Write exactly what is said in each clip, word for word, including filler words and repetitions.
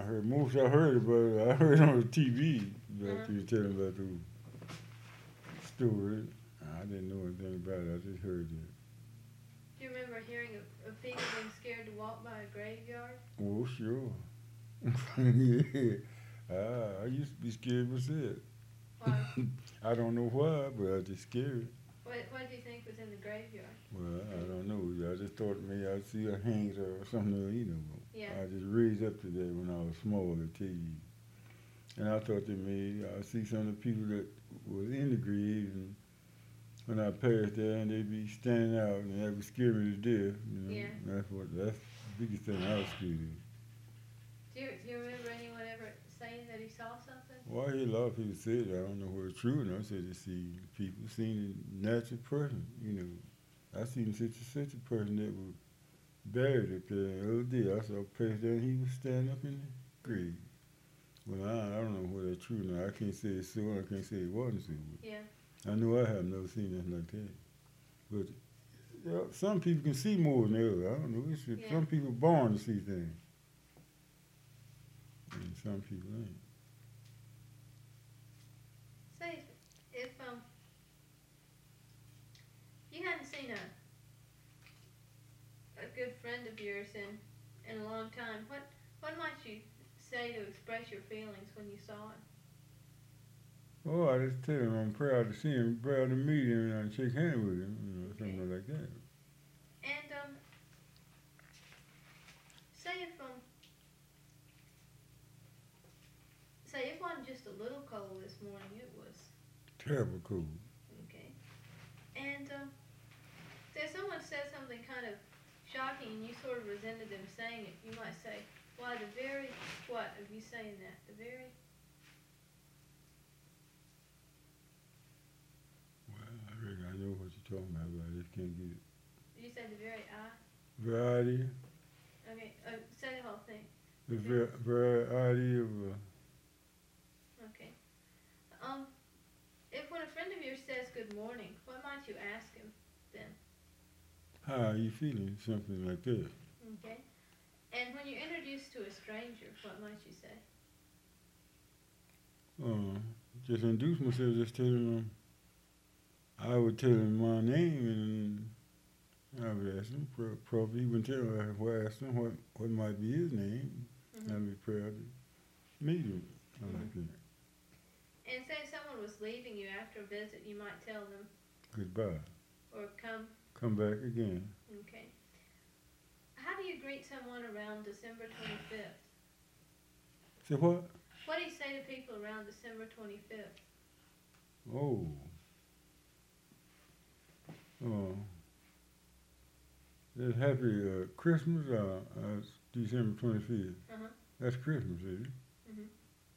heard most. I heard about it. I heard on the T V about Uh-huh. you telling about the story. I didn't know anything about it. I just heard it. Do you remember hearing of, of people being scared to walk by a graveyard? Oh, sure. Yeah. Ah, I used to be scared myself. Why? I don't know why, but I was just scared. What, what do you think was in the graveyard? Well, I don't know. I just thought maybe I'd see a hanged or something, you know. Yeah. I just raised up to that when I was small, I tell you. And I thought that maybe I'd see some of the people that was in the grave, and when I passed there, and they'd be standing out, and that would scare me to death. You know, Yeah. that's what that's the biggest thing I was scared of. Do you, do you remember anyone ever saying that he saw something? Well, I hear a lot of people say that. I don't know whether it's true or not. Say they see people seen a natural person. You know, I seen such a such a person that was buried up there the other day. I saw passed there, and he was standing up in the grave. Well, I, I don't know whether it's true or not. I can't say it's so. I can't say it wasn't so. But Yeah. I know I have never seen nothing like that. But you know, some people can see more than others. I don't know. It's just Yeah. some people born to see things, and some people ain't. Say if, if um you hadn't seen a a good friend of yours in in a long time, what what might you say to express your feelings when you saw him? Oh, I just tell him I'm proud to see him, proud to meet him, and I shake hands with him, you know, Okay. something like that. And um say if um say it wasn't just a little cold this morning, it was Terrible cool. okay. And um if someone said something kind of shocking and you sort of resented them saying it, you might say, why the very what of you saying that? The very Well, I reckon I know what you're talking about, but I just can't get it. you said the very I? Variety, Okay, uh, say the whole thing. the va- variety of, uh, Okay. Um, if when a friend of yours says good morning, what might you ask him then? how are you feeling, something like that. Okay. And when you're introduced to a stranger, what might you say? Uh, just introduce myself, just tell him, um, I would tell him my name, and I would ask him, pro- probably even tell him, I would ask him what, what might be his name. Mm-hmm. I'd be proud to meet him. I like Mhm. that. And say if someone was leaving you after a visit, you might tell them, Goodbye. or come. Come back again. Okay. How do you greet someone around December twenty-fifth? Say what? What do you say to people around December twenty-fifth? Oh. Oh. That's happy uh, Christmas, uh, uh, it's December twenty-fifth. Uh-huh. That's Christmas, is it? Mm-hmm.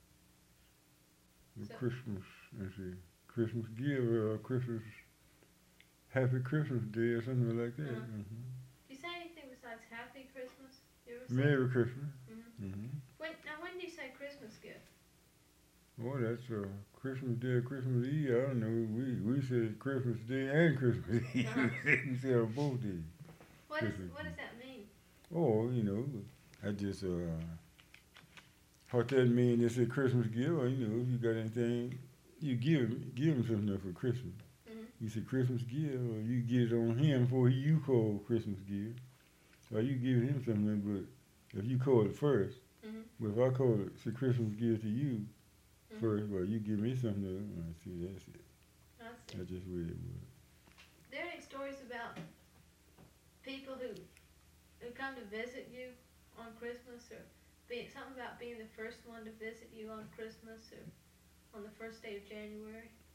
The So- Christmas, let's see, Christmas give, uh, Christmas, Happy Christmas Day or something like that. Uh-huh. hmm Do you say anything besides Happy Christmas? You ever say? Merry Christmas. Mm-hmm. hmm When, now, when do you say Christmas gift? Oh, that's uh, Christmas Day or Christmas Eve. I don't know. We we said Christmas Day and Christmas Eve. Uh-huh. we said on both days. What, is, Christmas what Eve. does that mean? Oh, you know, I just uh, what that mean? They say Christmas gift. Or, you know, if you got anything, you give give him something for Christmas. Mm-hmm. You say Christmas gift, or you get it on him before you call Christmas gift, or you give him something. But if you call it first, Mm-hmm. but if I call it say Christmas gift to you Mm-hmm. first, well, you give me something. I see, that's it. I see. That's just the way it was. There are any stories about people who who come to visit you on Christmas, or be, something about being the first one to visit you on Christmas, or on the first day of January?